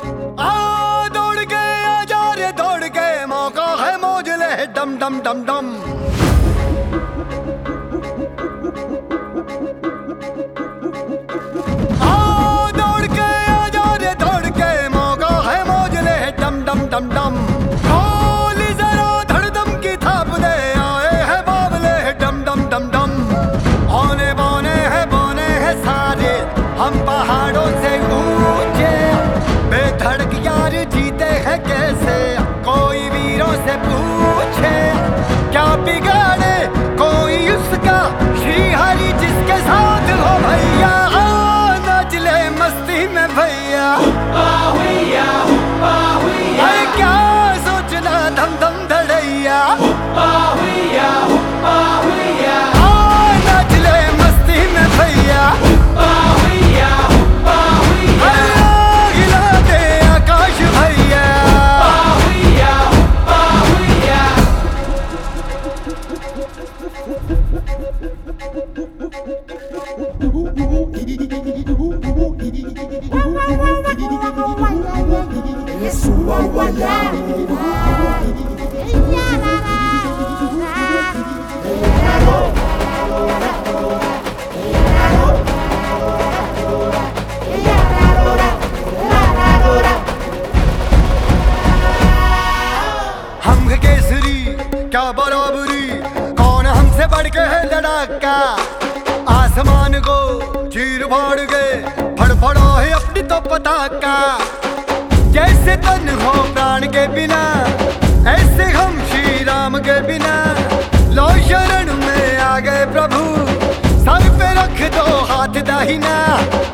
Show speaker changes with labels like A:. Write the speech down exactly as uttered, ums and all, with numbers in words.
A: आ दौड़ के आ जा रे दौड़ के, मौका है मौज ले डम डम डम डम। आ दौड़ के आ जा रे दौड़ के, मौका है मौज ले डम डम डम डम। खोली जरा धड़दम की थाप दे, आए है बाबले डम डम डम डम। औने बौने है बौने है सारे हम पहाड़ों से ऊंचे, बेधड़क यार जीते हैं कैसे कोई वीरों से पूछे। क्या बिगाड़े कोई उसका श्री हरि जिसके साथ हो भैया, नाच ले मस्ती में भैया। अरे क्या सोचना धम धम धड़ैया, नाच ले मस्ती में भैया। हम केसरी क्या बराबरी, कौन हमसे बढ़ के है लड़ाका। आसमान को चीर फाड़ गए, फड़फड़ा है अपनी तो पताका। जैसे तन हो प्राण के बिना, ऐसे हम श्री राम के बिना। लो शरण में आ गए प्रभु, सर पे रख दो हाथ दाहिना।